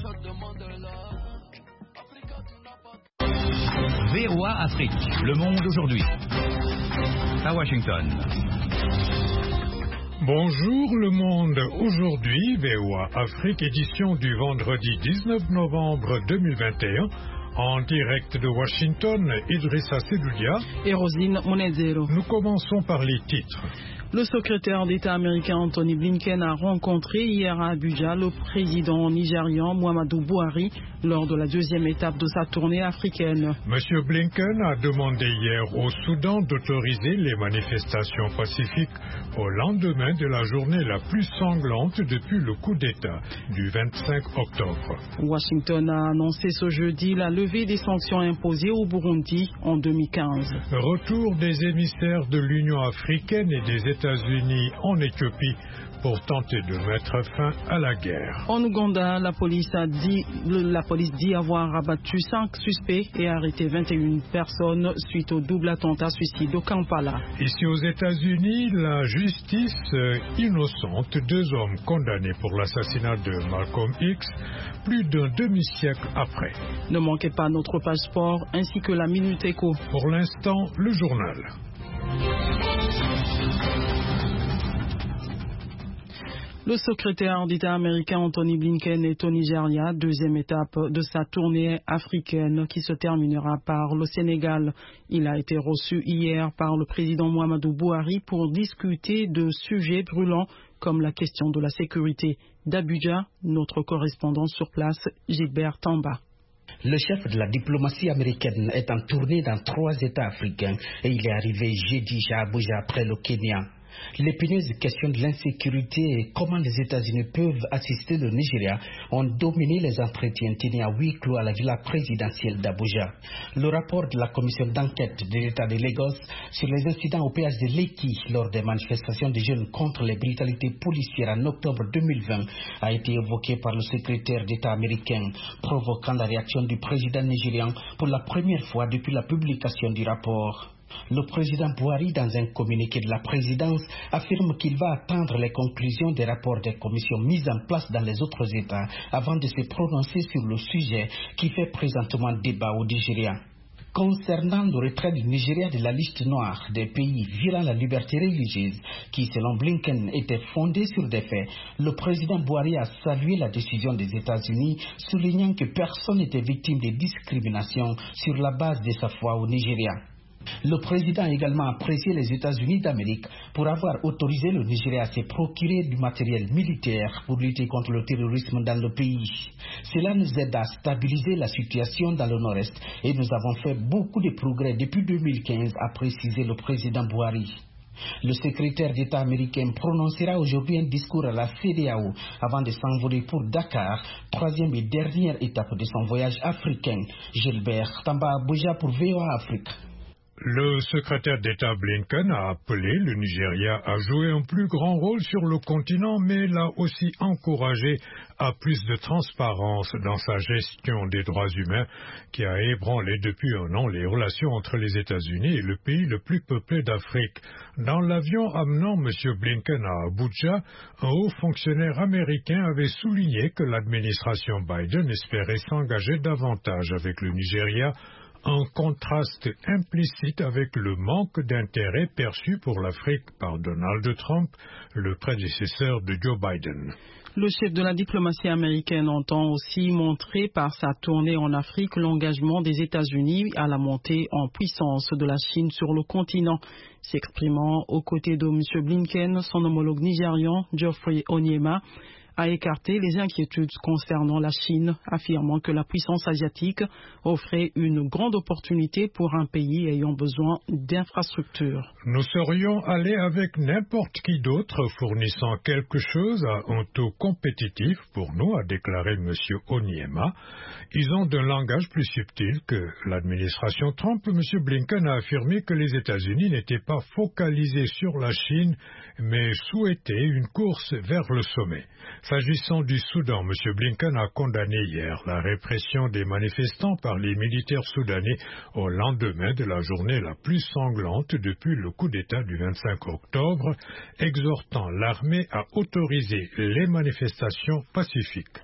VOA Afrique, le monde aujourd'hui. À Washington. Bonjour le monde, aujourd'hui VOA Afrique, édition du vendredi 19 novembre 2021, en direct de Washington, Idrissa Sedoulia et Rosine Monedero. Nous commençons par les titres. Le secrétaire d'État américain Anthony Blinken a rencontré hier à Abuja le président nigérian Muhammadu Buhari lors de la deuxième étape de sa tournée africaine. Monsieur Blinken a demandé hier au Soudan d'autoriser les manifestations pacifiques au lendemain de la journée la plus sanglante depuis le coup d'État du 25 octobre. Washington a annoncé ce jeudi la levée des sanctions imposées au Burundi en 2015. Retour des émissaires de l'Union africaine et des États-Unis en Éthiopie pour tenter de mettre fin à la guerre. En Ouganda, la police dit avoir abattu 5 suspects et arrêté 21 personnes suite au double attentat suicide au Kampala. Ici aux États-Unis, la justice innocente 2 hommes condamnés pour l'assassinat de Malcolm X plus d'un demi-siècle après. Ne manquez pas notre passeport ainsi que la Minute Éco. Pour l'instant, le journal. Le secrétaire d'État américain Anthony Blinken est au Nigeria, deuxième étape de sa tournée africaine qui se terminera par le Sénégal. Il a été reçu hier par le président Muhammadu Buhari pour discuter de sujets brûlants comme la question de la sécurité. D'Abuja, notre correspondant sur place, Gilbert Tamba. Le chef de la diplomatie américaine est en tournée dans 3 États africains et il est arrivé jeudi à Abuja après le Kenya. L'épineuse question de l'insécurité et comment les États-Unis peuvent assister le Nigeria ont dominé les entretiens tenus à huis clos à la villa présidentielle d'Abuja. Le rapport de la commission d'enquête de l'État de Lagos sur les incidents au péage de Lekki lors des manifestations des jeunes contre les brutalités policières en octobre 2020 a été évoqué par le secrétaire d'État américain, provoquant la réaction du président nigérian pour la première fois depuis la publication du rapport. Le président Buhari, dans un communiqué de la présidence, affirme qu'il va attendre les conclusions des rapports des commissions mises en place dans les autres États avant de se prononcer sur le sujet qui fait présentement débat au Nigeria. Concernant le retrait du Nigeria de la liste noire des pays violant la liberté religieuse, qui selon Blinken était fondée sur des faits, le président Buhari a salué la décision des États-Unis, soulignant que personne n'était victime de discrimination sur la base de sa foi au Nigeria. Le président a également apprécié les États-Unis d'Amérique pour avoir autorisé le Nigeria à se procurer du matériel militaire pour lutter contre le terrorisme dans le pays. Cela nous aide à stabiliser la situation dans le nord-est et nous avons fait beaucoup de progrès depuis 2015, a précisé le président Buhari. Le secrétaire d'État américain prononcera aujourd'hui un discours à la CEDEAO avant de s'envoler pour Dakar, 3e et dernière étape de son voyage africain. Gilbert Tamba Abuja pour VOA Afrique. Le secrétaire d'État Blinken a appelé le Nigeria à jouer un plus grand rôle sur le continent, mais l'a aussi encouragé à plus de transparence dans sa gestion des droits humains qui a ébranlé depuis un an les relations entre les États-Unis et le pays le plus peuplé d'Afrique. Dans l'avion amenant M. Blinken à Abuja, un haut fonctionnaire américain avait souligné que l'administration Biden espérait s'engager davantage avec le Nigeria, en contraste implicite avec le manque d'intérêt perçu pour l'Afrique par Donald Trump, le prédécesseur de Joe Biden. Le chef de la diplomatie américaine entend aussi montrer par sa tournée en Afrique l'engagement des États-Unis à la montée en puissance de la Chine sur le continent. S'exprimant aux côtés de M. Blinken, son homologue nigérian Geoffrey Onyema a écarté les inquiétudes concernant la Chine, affirmant que la puissance asiatique offrait une grande opportunité pour un pays ayant besoin d'infrastructures. Nous serions allés avec n'importe qui d'autre fournissant quelque chose à un taux compétitif pour nous, a déclaré M. Onyema. Ils ont un langage plus subtil que l'administration Trump. M. Blinken a affirmé que les États-Unis n'étaient pas focalisés sur la Chine, mais souhaitaient une course vers le sommet. S'agissant du Soudan, M. Blinken a condamné hier la répression des manifestants par les militaires soudanais au lendemain de la journée la plus sanglante depuis le coup d'État du 25 octobre, exhortant l'armée à autoriser les manifestations pacifiques.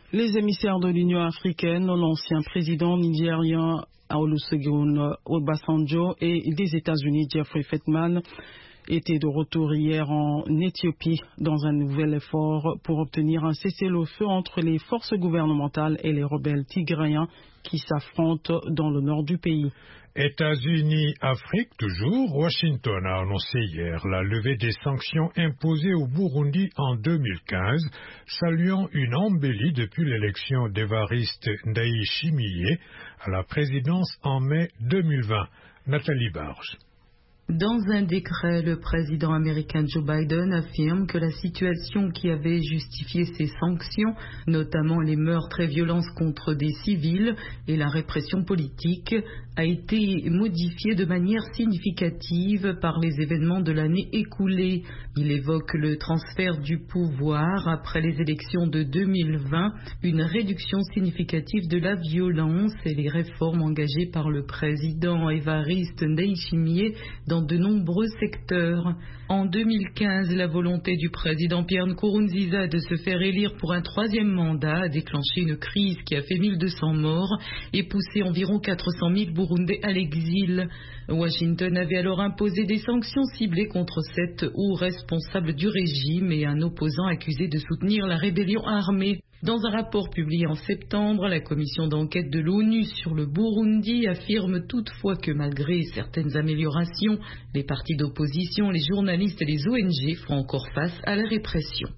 Les émissaires de l'Union africaine, l'ancien président nigérien Olusegun Obasanjo et des États-Unis Jeffrey Feltman étaient de retour hier en Éthiopie dans un nouvel effort pour obtenir un cessez-le-feu entre les forces gouvernementales et les rebelles tigréens qui s'affrontent dans le nord du pays. États-Unis, Afrique toujours, Washington a annoncé hier la levée des sanctions imposées au Burundi en 2015, saluant une embellie depuis l'élection d'Évariste Ndayishimiye à la présidence en mai 2020. Nathalie Barge. Dans un décret, le président américain Joe Biden affirme que la situation qui avait justifié ces sanctions, notamment les meurtres et violences contre des civils et la répression politique, a été modifiée de manière significative par les événements de l'année écoulée. Il évoque le transfert du pouvoir après les élections de 2020, une réduction significative de la violence et les réformes engagées par le président Évariste Ndayishimiye dans de nombreux secteurs. En 2015, la volonté du président Pierre Nkurunziza de se faire élire pour un troisième mandat a déclenché une crise qui a fait 1200 morts et poussé environ 400 000 Burundais à l'exil. Washington avait alors imposé des sanctions ciblées contre 7 hauts responsables du régime et un opposant accusé de soutenir la rébellion armée. Dans un rapport publié en septembre, la commission d'enquête de l'ONU sur le Burundi affirme toutefois que malgré certaines améliorations, les partis d'opposition, les journalistes et les ONG font encore face à la répression.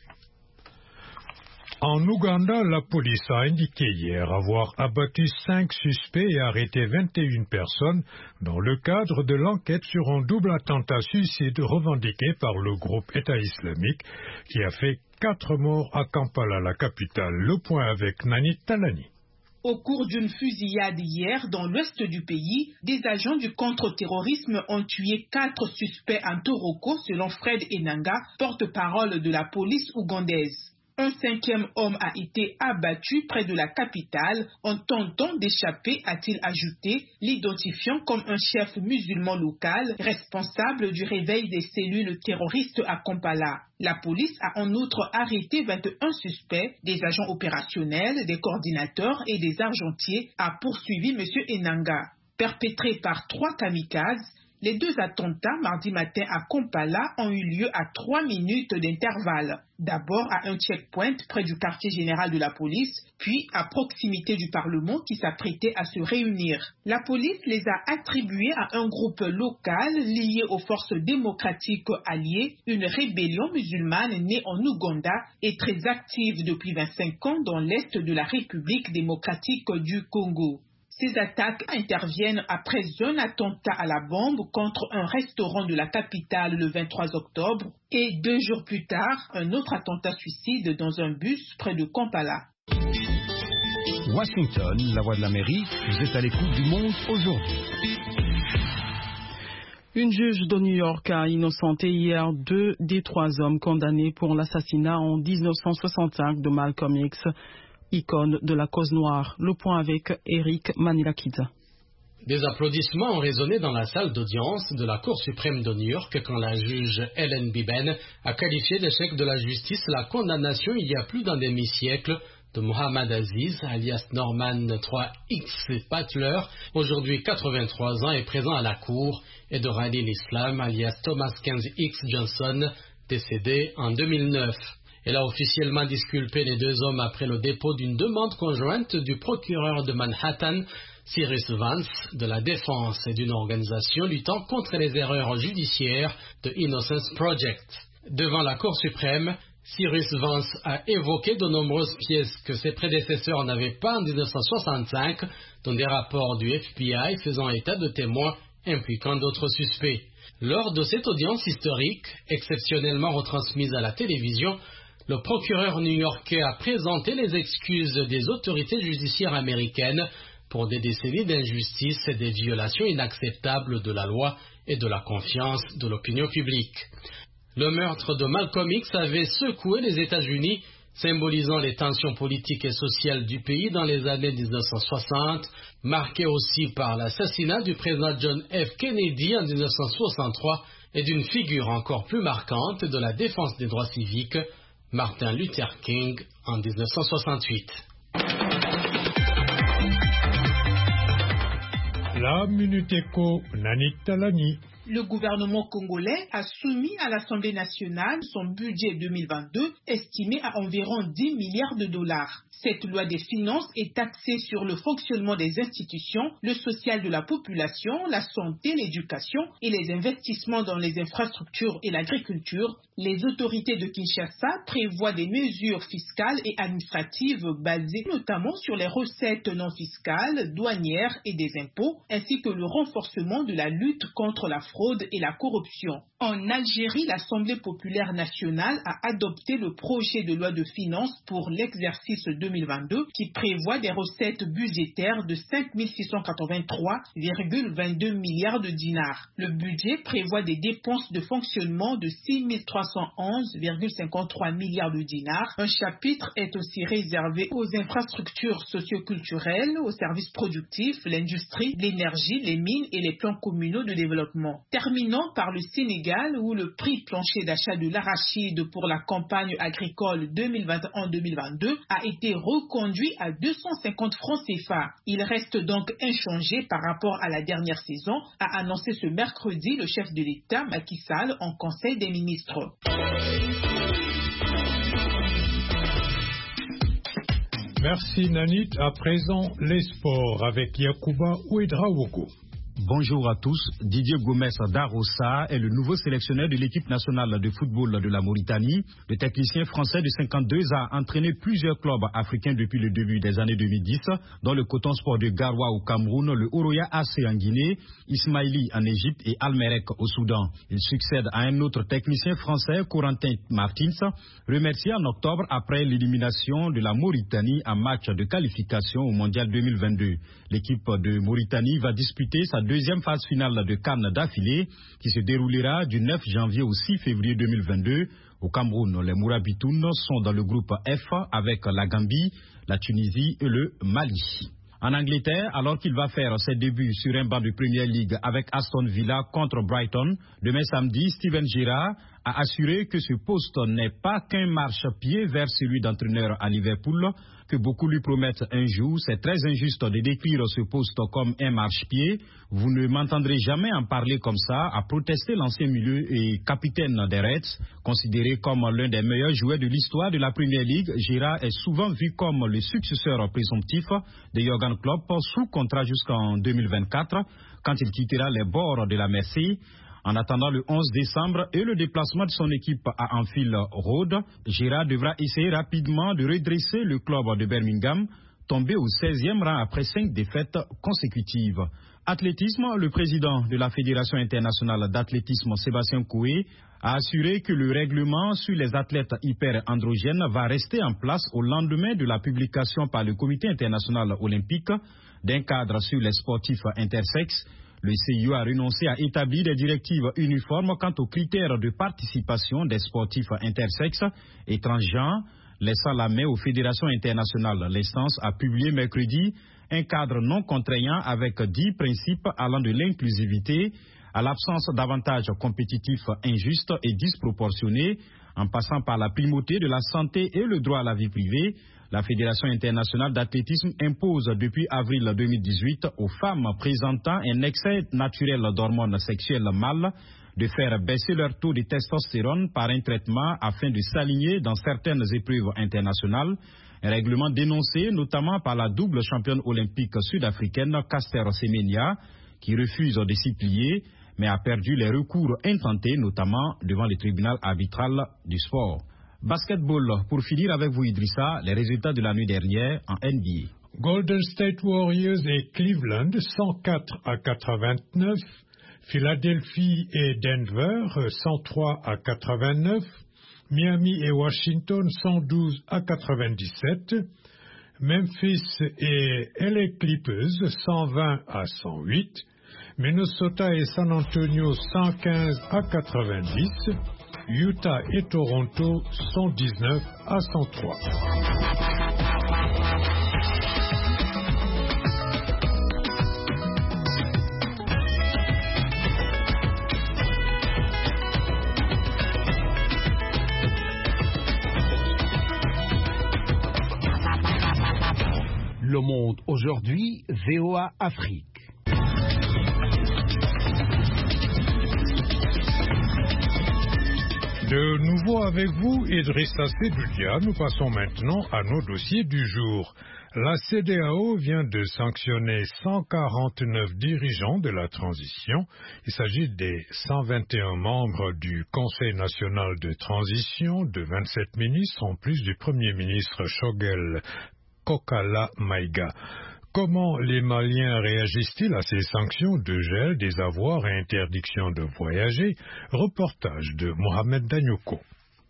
En Ouganda, la police a indiqué hier avoir abattu 5 suspects et arrêté 21 personnes dans le cadre de l'enquête sur un double attentat suicide revendiqué par le groupe État islamique qui a fait 4 morts à Kampala, la capitale. Le point avec Nani Talani. Au cours d'une fusillade hier dans l'ouest du pays, des agents du contre-terrorisme ont tué 4 suspects en Toroko, selon Fred Enanga, porte-parole de la police ougandaise. Un 5e homme a été abattu près de la capitale en tentant d'échapper, a-t-il ajouté, l'identifiant comme un chef musulman local responsable du réveil des cellules terroristes à Kampala. La police a en outre arrêté 21 suspects, des agents opérationnels, des coordinateurs et des argentiers, a poursuivi M. Enanga. Perpétrés par 3 kamikazes, les 2 attentats mardi matin à Kampala ont eu lieu à 3 minutes d'intervalle. D'abord à un checkpoint près du quartier général de la police, puis à proximité du Parlement qui s'apprêtait à se réunir. La police les a attribués à un groupe local lié aux forces démocratiques alliées, une rébellion musulmane née en Ouganda et très active depuis 25 ans dans l'est de la République démocratique du Congo. Ces attaques interviennent après un attentat à la bombe contre un restaurant de la capitale le 23 octobre et 2 jours plus tard, un autre attentat suicide dans un bus près de Kampala. Washington, la voix de l'Amérique, vous êtes à l'écoute du monde aujourd'hui. Une juge de New York a innocenté hier 2 des 3 hommes condamnés pour l'assassinat en 1965 de Malcolm X, icône de la cause noire. Le point avec Eric Manilakidza. Des applaudissements ont résonné dans la salle d'audience de la Cour suprême de New York quand la juge Ellen Biben a qualifié d'échec de la justice la condamnation il y a plus d'un demi-siècle de Mohamed Aziz, alias Norman 3X Butler, aujourd'hui 83 ans et présent à la Cour, et de Radin Islam, alias Thomas 15X Johnson, décédé en 2009. Elle a officiellement disculpé les 2 hommes après le dépôt d'une demande conjointe du procureur de Manhattan, Cyrus Vance, de la défense et d'une organisation luttant contre les erreurs judiciaires de Innocence Project. Devant la Cour suprême, Cyrus Vance a évoqué de nombreuses pièces que ses prédécesseurs n'avaient pas en 1965, dont des rapports du FBI faisant état de témoins impliquant d'autres suspects. Lors de cette audience historique, exceptionnellement retransmise à la télévision, le procureur new-yorkais a présenté les excuses des autorités judiciaires américaines pour des décennies d'injustice et des violations inacceptables de la loi et de la confiance de l'opinion publique. Le meurtre de Malcolm X avait secoué les États-Unis, symbolisant les tensions politiques et sociales du pays dans les années 1960, marquées aussi par l'assassinat du président John F. Kennedy en 1963 et d'une figure encore plus marquante de la défense des droits civiques, Martin Luther King en 1968. La Minute Éco, Nanit Talani. Le gouvernement congolais a soumis à l'Assemblée nationale son budget 2022 estimé à environ 10 milliards de dollars. Cette loi des finances est axée sur le fonctionnement des institutions, le social de la population, la santé, l'éducation et les investissements dans les infrastructures et l'agriculture. Les autorités de Kinshasa prévoient des mesures fiscales et administratives basées notamment sur les recettes non fiscales, douanières et des impôts, ainsi que le renforcement de la lutte contre la fraude et la corruption. En Algérie, l'Assemblée populaire nationale a adopté le projet de loi de finances pour l'exercice 2022 qui prévoit des recettes budgétaires de 5 683,22 milliards de dinars. Le budget prévoit des dépenses de fonctionnement de 6 311,53 milliards de dinars. Un chapitre est aussi réservé aux infrastructures socioculturelles, aux services productifs, l'industrie, l'énergie, les mines et les plans communaux de développement. Terminons par le Sénégal où le prix plancher d'achat de l'arachide pour la campagne agricole 2021-2022 a été reconduit à 250 francs CFA. Il reste donc inchangé par rapport à la dernière saison, a annoncé ce mercredi le chef de l'État Macky Sall en Conseil des ministres. Merci Nanit. À présent, les sports avec Yacouba Ouedraogo. Bonjour à tous. Didier Gomes Darossa est le nouveau sélectionneur de l'équipe nationale de football de la Mauritanie. Le technicien français de 52 a entraîné plusieurs clubs africains depuis le début des années 2010, dont le Coton Sport de Garoua au Cameroun, le Oroya AC en Guinée, Ismaili en Égypte et Almerek au Soudan. Il succède à un autre technicien français, Corentin Martins, remercié en octobre après l'élimination de la Mauritanie en match de qualification au Mondial 2022. L'équipe de Mauritanie va disputer sa deuxième phase finale de CAN d'affilée qui se déroulera du 9 janvier au 6 février 2022. Au Cameroun, les Mourabitounes sont dans le groupe F avec la Gambie, la Tunisie et le Mali. En Angleterre, alors qu'il va faire ses débuts sur un banc de Premier League avec Aston Villa contre Brighton, demain samedi, Steven Gerrard a assuré que ce poste n'est pas qu'un marchepied vers celui d'entraîneur à Liverpool, que beaucoup lui promettent un jour. C'est très injuste de décrire ce poste comme un marchepied. Vous ne m'entendrez jamais en parler comme ça, a protesté l'ancien milieu et capitaine des Reds. Considéré comme l'un des meilleurs joueurs de l'histoire de la Premier League, Gerrard est souvent vu comme le successeur présomptif de Jürgen Klopp sous contrat jusqu'en 2024, quand il quittera les bords de la Mersey. En attendant le 11 décembre et le déplacement de son équipe à Anfield Road, Gerrard devra essayer rapidement de redresser le club de Birmingham, tombé au 16e rang après 5 défaites consécutives. Athlétisme, le président de la Fédération internationale d'athlétisme, Sébastien Coé, a assuré que le règlement sur les athlètes hyperandrogènes va rester en place au lendemain de la publication par le Comité international olympique d'un cadre sur les sportifs intersexes. Le CIO a renoncé à établir des directives uniformes quant aux critères de participation des sportifs intersexes et transgenres, laissant la main aux fédérations internationales. L'instance a publié mercredi un cadre non contraignant avec 10 principes allant de l'inclusivité à l'absence d'avantages compétitifs injustes et disproportionnés, en passant par la primauté de la santé et le droit à la vie privée. La Fédération internationale d'athlétisme impose depuis avril 2018 aux femmes présentant un excès naturel d'hormones sexuelles mâles de faire baisser leur taux de testostérone par un traitement afin de s'aligner dans certaines épreuves internationales. Un règlement dénoncé notamment par la double championne olympique sud-africaine Caster Semenya, qui refuse de s'y plier, mais a perdu les recours intentés, notamment devant le tribunal arbitral du sport. Basketball, pour finir avec vous Idrissa, les résultats de la nuit dernière en NBA. Golden State Warriors et Cleveland 104-89, Philadelphie et Denver 103-89, Miami et Washington 112-97, Memphis et LA Clippers 120-108, Minnesota et San Antonio 115-90, Utah et Toronto 119-103. Le Monde aujourd'hui, VOA Afrique. De nouveau avec vous, Idrissa Seydoudia, nous passons maintenant à nos dossiers du jour. La CEDEAO vient de sanctionner 149 dirigeants de la transition. Il s'agit des 121 membres du Conseil national de transition, de 27 ministres, en plus du Premier ministre Choguel Kokala Maïga. Comment les Maliens réagissent-ils à ces sanctions de gel des avoirs et interdiction de voyager? Reportage de Mohamed Danyoko.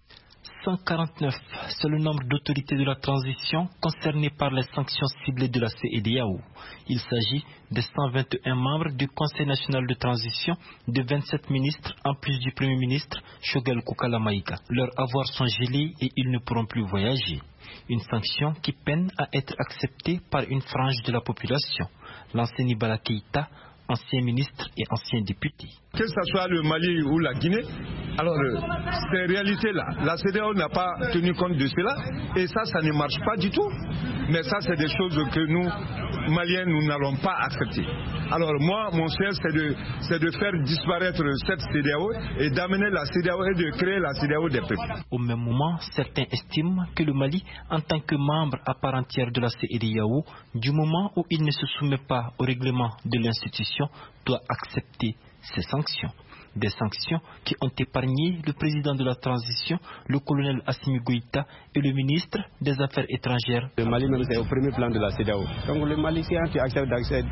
149, c'est le nombre d'autorités de la transition concernées par les sanctions ciblées de la CEDEAO. Il s'agit de 121 membres du Conseil national de transition, de 27 ministres, en plus du Premier ministre Choguel Kokala Maïga. Leurs avoirs sont gelés et ils ne pourront plus voyager. Une sanction qui peine à être acceptée par une frange de la population. L'ancien Ibala Keïta, ancien ministre et ancien député. Que ce soit le Mali ou la Guinée, alors ces réalités-là, la CEDEAO n'a pas tenu compte de cela et ça ne marche pas du tout. Mais ça, c'est des choses que nous, Maliens, nous n'allons pas accepter. Alors moi, mon souhait, c'est de faire disparaître cette CEDEAO et d'amener la CEDEAO et de créer la CEDEAO des peuples. Au même moment, certains estiment que le Mali, en tant que membre à part entière de la CEDEAO, du moment où il ne se soumet pas au règlement de l'institution, doit accepter ces sanctions. Des sanctions qui ont épargné le président de la transition, le colonel Assimi Goïta et le ministre des Affaires étrangères. Le Mali même c'est au premier plan de la CEDEAO. Donc le Mali, si tu acceptes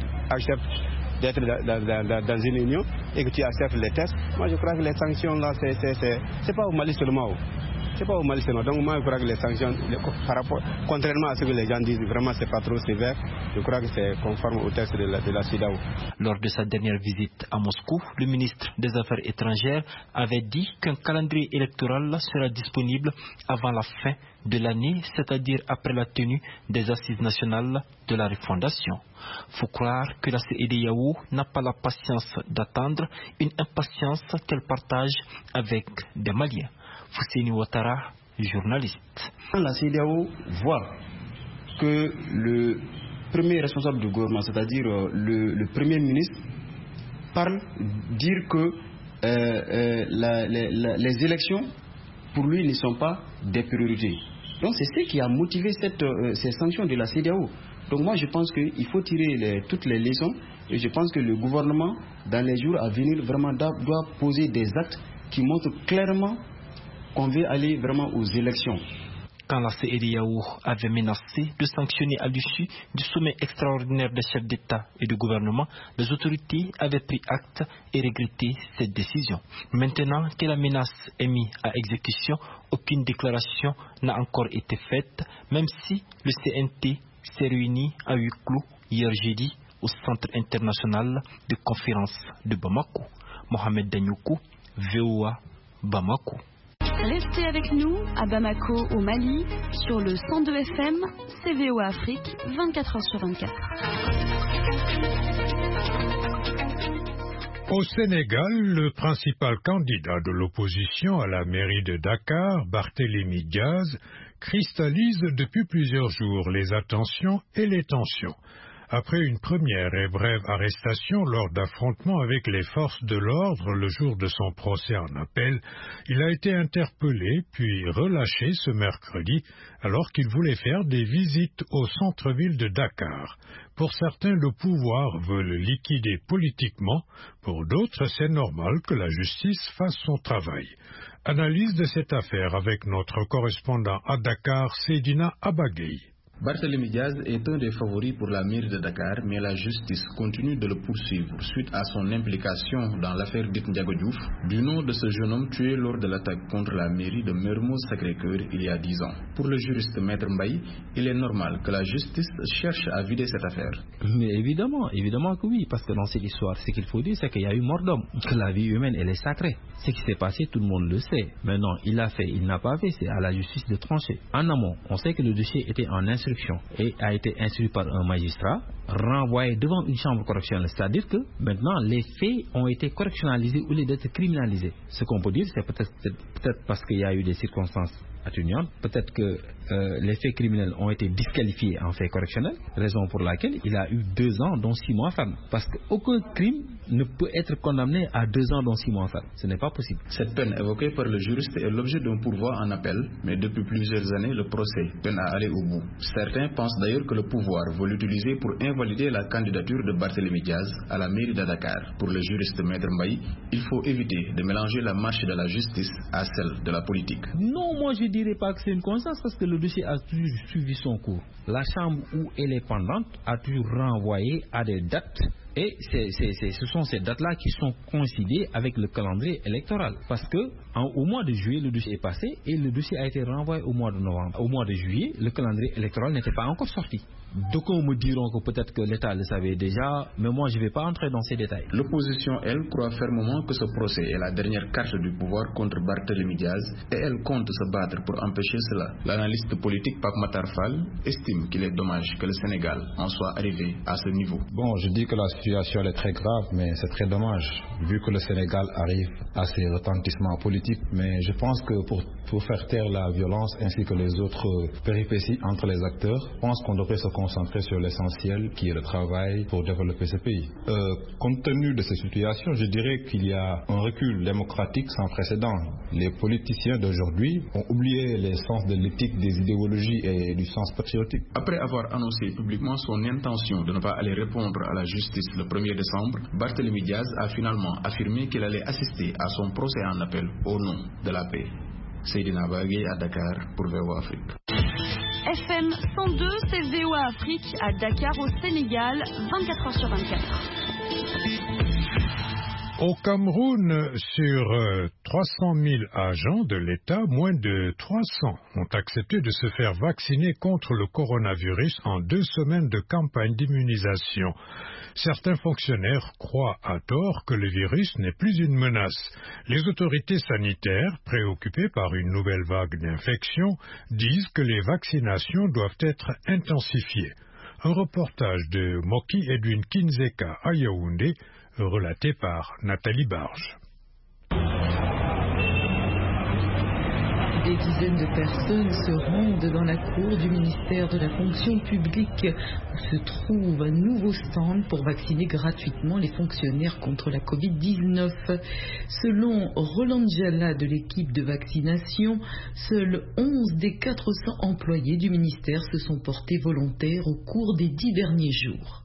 d'être dans une union et que tu acceptes les tests, moi je crois que les sanctions là, c'est pas au Mali seulement. C'est pas au Mali seulement. Donc moi je crois que les sanctions, contrairement à ce que les gens disent, vraiment c'est pas trop sévère. Je crois que c'est conforme au texte de la CEDEAO. Lors de sa dernière visite à Moscou, le ministre des Affaires étrangères avait dit qu'un calendrier électoral sera disponible avant la fin de l'année, c'est-à-dire après la tenue des assises nationales de la refondation. Faut croire que la CEDEAO n'a pas la patience d'attendre, une impatience qu'elle partage avec des Maliens. Fousséni Ouattara, journaliste. La CEDEAO voit que le premier responsable du gouvernement, c'est-à-dire le premier ministre, dire que les élections, pour lui, ne sont pas des priorités. Donc c'est ce qui a motivé ces sanctions de la CEDEAO. Donc moi je pense qu'il faut tirer toutes les leçons et je pense que le gouvernement, dans les jours à venir, vraiment doit poser des actes qui montrent clairement qu'on veut aller vraiment aux élections. Quand la CEDEAO avait menacé de sanctionner à l'issue du sommet extraordinaire des chefs d'État et de gouvernement, les autorités avaient pris acte et regretté cette décision. Maintenant que la menace est mise à exécution, aucune déclaration n'a encore été faite, même si le CNT s'est réuni à huis clos hier jeudi au Centre international de conférence de Bamako. Mohamed Danyoko, VOA, Bamako. Restez avec nous à Bamako au Mali sur le 102 FM, c'est VOA Afrique, 24h sur 24. Au Sénégal, le principal candidat de l'opposition à la mairie de Dakar, Barthélémy Diaz, cristallise depuis plusieurs jours les attentions et les tensions. Après une première et brève arrestation lors d'affrontements avec les forces de l'ordre le jour de son procès en appel, il a été interpellé puis relâché ce mercredi alors qu'il voulait faire des visites au centre-ville de Dakar. Pour certains, le pouvoir veut le liquider politiquement. Pour d'autres, c'est normal que la justice fasse son travail. Analyse de cette affaire avec notre correspondant à Dakar, Seydina Abagay. Barthélémy Diaz est un des favoris pour la mairie de Dakar, mais la justice continue de le poursuivre suite à son implication dans l'affaire dite Ndiago Diouf, du nom de ce jeune homme tué lors de l'attaque contre la mairie de Mermoz Sacré-Cœur il y a 10 ans. Pour le juriste Maître Mbaye, il est normal que la justice cherche à vider cette affaire. Mais évidemment que oui, parce que dans cette histoire, ce qu'il faut dire, c'est qu'il y a eu mort d'homme, que la vie humaine, elle est sacrée. Ce qui s'est passé, tout le monde le sait. Maintenant, il l'a fait, il n'a pas fait, c'est à la justice de trancher. En amont, on sait que le dossier était en instruction et a été instruit par un magistrat renvoyé devant une chambre correctionnelle. C'est-à-dire que maintenant, les faits ont été correctionnalisés au lieu d'être criminalisés. Ce qu'on peut dire, c'est peut-être parce qu'il y a eu des circonstances atténuantes, peut-être que les faits criminels ont été disqualifiés en faits correctionnels, raison pour laquelle il a eu 2 ans dont 6 mois ferme. Parce qu'aucun crime ne peut être condamné à 2 ans dont 6 mois ferme. Ce n'est pas possible. Cette peine évoquée par le juriste est l'objet d'un pourvoi en appel, mais depuis plusieurs années, le procès peine à aller au bout. Certains pensent d'ailleurs que le pouvoir veut l'utiliser pour invalider la candidature de Barthélémy Diaz à la mairie de Dakar. Pour le juriste Maître Mbaye, il faut éviter de mélanger la marche de la justice à celle de la politique. Non, moi je ne dirais pas que c'est une coïncidence parce que le dossier a toujours suivi son cours. La chambre où elle est pendante a toujours renvoyé à des dates. Et ce sont ces dates-là qui sont coïncidées avec le calendrier électoral. Parce que au mois de juillet, le dossier est passé et le dossier a été renvoyé au mois de novembre. Au mois de juillet, le calendrier électoral n'était pas encore sorti. D'aucuns me diront que peut-être que l'État le savait déjà, mais moi je ne vais pas entrer dans ces détails. L'opposition, elle, croit fermement que ce procès est la dernière carte du pouvoir contre Barthélémy Diaz et elle compte se battre pour empêcher cela. L'analyste politique Pape Matar Fall estime qu'il est dommage que le Sénégal en soit arrivé à ce niveau. Bon, je dis que la situation est très grave, mais c'est très dommage, vu que le Sénégal arrive à ces retentissements politiques. Mais je pense que pour faire taire la violence ainsi que les autres péripéties entre les acteurs, je pense qu'on devrait se concentrer sur l'essentiel qui est le travail pour développer ce pays. Compte tenu de ces situations, je dirais qu'il y a un recul démocratique sans précédent. Les politiciens d'aujourd'hui ont oublié l'essence de l'éthique, des idéologies et du sens patriotique. Après avoir annoncé publiquement son intention de ne pas aller répondre à la justice le 1er décembre, Barthélémy Diaz a finalement affirmé qu'il allait assister à son procès en appel au nom de la paix. Seydina Bagé à Dakar pour VOA Afrique. FM 102, c'est VOA Afrique à Dakar au Sénégal, 24h sur 24. Au Cameroun, sur 300 000 agents de l'État, moins de 300 ont accepté de se faire vacciner contre le coronavirus en 2 semaines de campagne d'immunisation. Certains fonctionnaires croient à tort que le virus n'est plus une menace. Les autorités sanitaires, préoccupées par une nouvelle vague d'infection, disent que les vaccinations doivent être intensifiées. Un reportage de Moki Edwin Kinzeka à Yaoundé, relaté par Nathalie Barge. Des dizaines de personnes se rendent dans la cour du ministère de la fonction publique où se trouve un nouveau stand pour vacciner gratuitement les fonctionnaires contre la Covid-19. Selon Roland Jala de l'équipe de vaccination, seuls 11 des 400 employés du ministère se sont portés volontaires au cours des 10 derniers jours.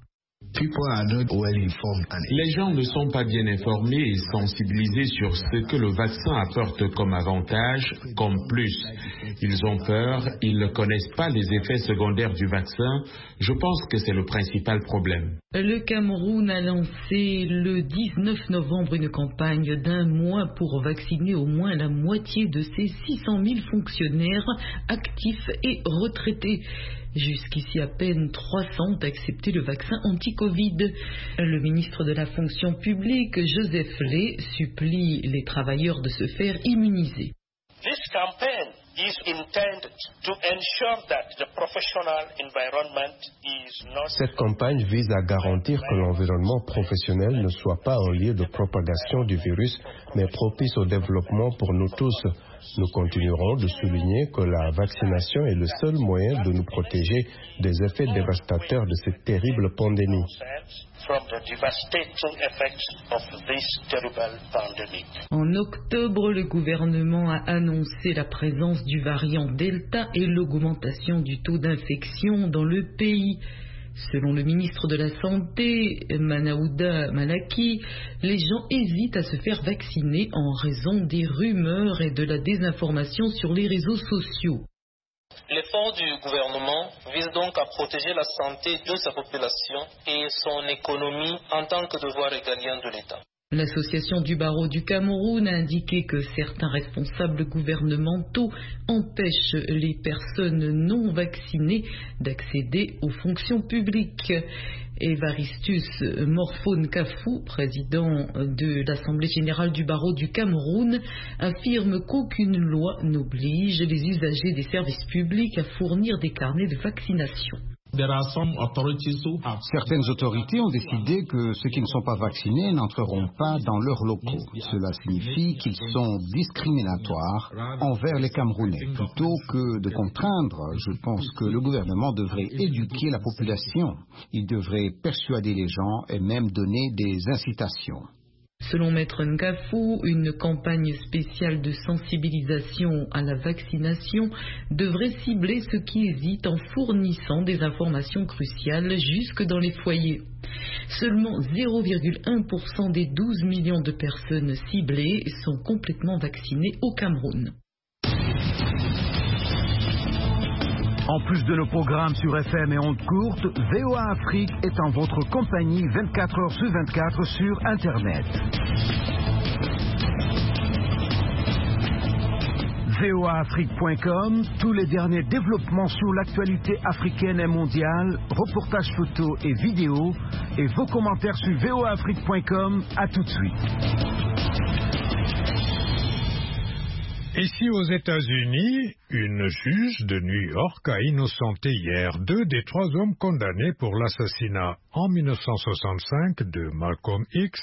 Les gens ne sont pas bien informés et sensibilisés sur ce que le vaccin apporte comme avantage, comme plus. Ils ont peur, ils ne connaissent pas les effets secondaires du vaccin. Je pense que c'est le principal problème. Le Cameroun a lancé le 19 novembre une campagne d'1 mois pour vacciner au moins la moitié de ses 600 000 fonctionnaires actifs et retraités. Jusqu'ici, à peine 300 ont accepté le vaccin anti-Covid. Le ministre de la fonction publique, Joseph Lay, supplie les travailleurs de se faire immuniser. This campaign is intended to ensure that the professional environment is not... Cette campagne vise à garantir que l'environnement professionnel ne soit pas un lieu de propagation du virus, mais propice au développement pour nous tous. Nous continuerons de souligner que la vaccination est le seul moyen de nous protéger des effets dévastateurs de cette terrible pandémie. En octobre, le gouvernement a annoncé la présence du variant Delta et l'augmentation du taux d'infection dans le pays. Selon le ministre de la Santé, Manaouda Malaki, les gens hésitent à se faire vacciner en raison des rumeurs et de la désinformation sur les réseaux sociaux. L'effort du gouvernement vise donc à protéger la santé de sa population et son économie en tant que devoir régalien de l'État. L'association du barreau du Cameroun a indiqué que certains responsables gouvernementaux empêchent les personnes non vaccinées d'accéder aux fonctions publiques. Evaristus Morphone Kafou, président de l'Assemblée générale du barreau du Cameroun, affirme qu'aucune loi n'oblige les usagers des services publics à fournir des carnets de vaccination. Certaines autorités ont décidé que ceux qui ne sont pas vaccinés n'entreront pas dans leurs locaux. Cela signifie qu'ils sont discriminatoires envers les Camerounais. Plutôt que de contraindre, je pense que le gouvernement devrait éduquer la population. Il devrait persuader les gens et même donner des incitations. Selon Maître Ngafou, une campagne spéciale de sensibilisation à la vaccination devrait cibler ceux qui hésitent en fournissant des informations cruciales jusque dans les foyers. Seulement 0,1% des 12 millions de personnes ciblées sont complètement vaccinées au Cameroun. En plus de nos programmes sur FM et ondes courtes, VOA Afrique est en votre compagnie 24 heures sur 24 sur Internet. voaafrique.com, tous les derniers développements sur l'actualité africaine et mondiale, reportages photos et vidéos, et vos commentaires sur voaafrique.com. À tout de suite. Ici aux États-Unis, une juge de New York a innocenté hier 2 des 3 hommes condamnés pour l'assassinat en 1965 de Malcolm X,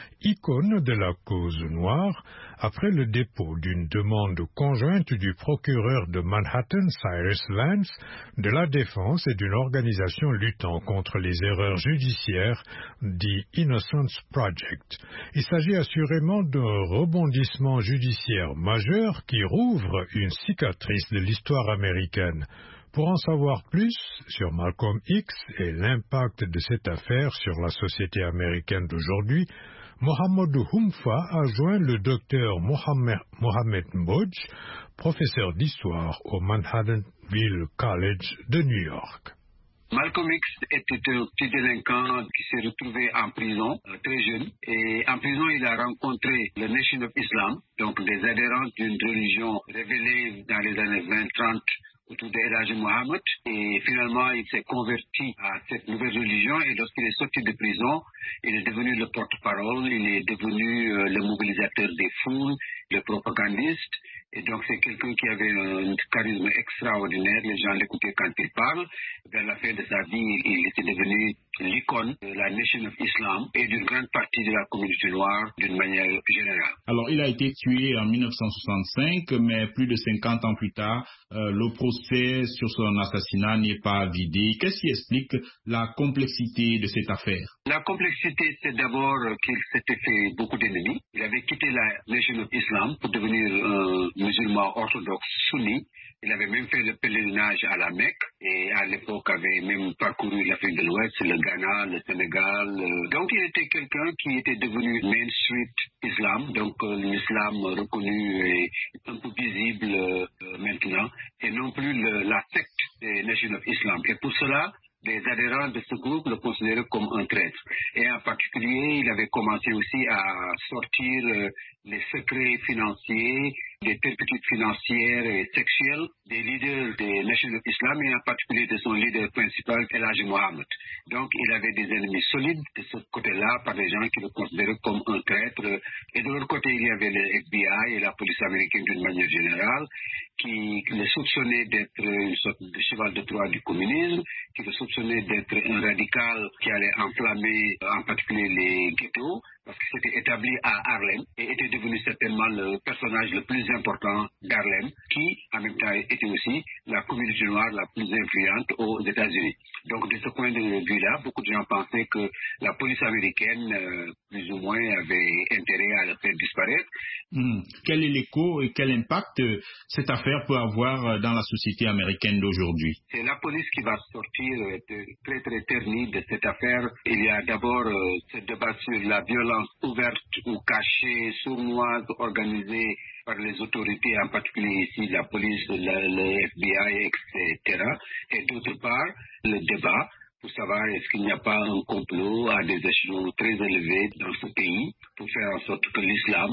icône de la cause noire, après le dépôt d'une demande conjointe du procureur de Manhattan, Cyrus Vance, de la défense et d'une organisation luttant contre les erreurs judiciaires, dit Innocence Project. Il s'agit assurément d'un rebondissement judiciaire majeur qui rouvre une cicatrice de l'histoire américaine. Pour en savoir plus sur Malcolm X et l'impact de cette affaire sur la société américaine d'aujourd'hui, Mohamedou Humfa a joint le docteur Mohamed Mbodj, professeur d'histoire au Manhattanville College de New York. Malcolm X était un petit délinquant qui s'est retrouvé en prison, très jeune. Et en prison, il a rencontré le Nation of Islam, donc des adhérents d'une religion révélée dans les années 20-30 autour d'El Hadji Mohamed. Et finalement, il s'est converti à cette nouvelle religion. Et lorsqu'il est sorti de prison, il est devenu le porte-parole, il est devenu le mobilisateur des foules, le propagandiste. Et donc, c'est quelqu'un qui avait un charisme extraordinaire. Les gens l'écoutaient quand il parle. Vers la fin de sa vie, il était devenu l'icône de la Nation of Islam et d'une grande partie de la communauté noire d'une manière générale. Alors, il a été tué en 1965, mais plus de 50 ans plus tard, le procès sur son assassinat n'est pas vidé. Qu'est-ce qui explique la complexité de cette affaire? La complexité, c'est d'abord qu'il s'était fait beaucoup d'ennemis. Il avait quitté la Nation of Islam pour devenir musulman orthodoxe sunni. Il avait même fait le pèlerinage à la Mecque et à l'époque avait même parcouru l'Afrique de l'Ouest, le Ghana, le Sénégal. Donc il était quelqu'un qui était devenu Main Street Islam, donc l'islam reconnu et un peu visible maintenant, et non plus la secte des Nation of Islam. Et pour cela, les adhérents de ce groupe le considéraient comme un traître. Et en particulier, il avait commencé aussi à sortir les secrets financiers, des perpétuités financières et sexuelles des leaders des Nation of Islam et en particulier de son leader principal, El Hadji Mohamed. Donc, il avait des ennemis solides de ce côté-là par des gens qui le considéraient comme un traître. Et de l'autre côté, il y avait le FBI et la police américaine d'une manière générale qui le soupçonnaient d'être une sorte de cheval de Troie du communisme, qui le soupçonnaient d'être un radical qui allait enflammer en particulier les ghettos, parce qu'il s'était établi à Harlem et était devenu certainement le personnage le plus important d'Harlem, qui en même temps était aussi la communauté noire la plus influente aux États-Unis. Donc de ce point de vue-là, beaucoup de gens pensaient que la police américaine, plus ou moins, avait intérêt à le faire disparaître. Quel est l'écho et quel impact cette affaire peut avoir dans la société américaine d'aujourd'hui? C'est la police qui va sortir très très ternie de cette affaire. Il y a d'abord ce débat sur la violence ouverte ou cachée, sournoise, organisée par les autorités, en particulier ici la police, le FBI, etc. Et d'autre part, le débat pour savoir est-ce qu'il n'y a pas un complot à des échelons très élevés dans ce pays pour faire en sorte que l'islam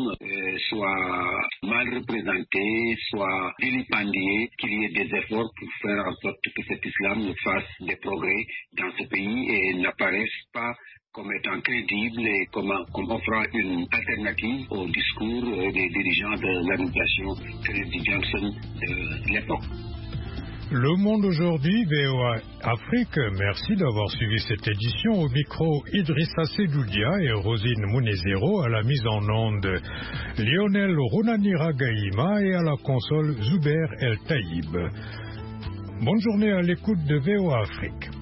soit mal représenté, soit vilipendé, qu'il y ait des efforts pour faire en sorte que cet islam fasse des progrès dans ce pays et n'apparaisse pas comme étant crédible et comme offrant une alternative au discours des dirigeants de l'administration Kennedy Johnson de l'époque. Le Monde aujourd'hui, VOA Afrique, merci d'avoir suivi cette édition. Au micro, Idrissa Sedoudia et Rosine Mounezero, à la mise en onde, Lionel Runanira Gaïma et à la console Zuber El Taïb. Bonne journée à l'écoute de VOA Afrique.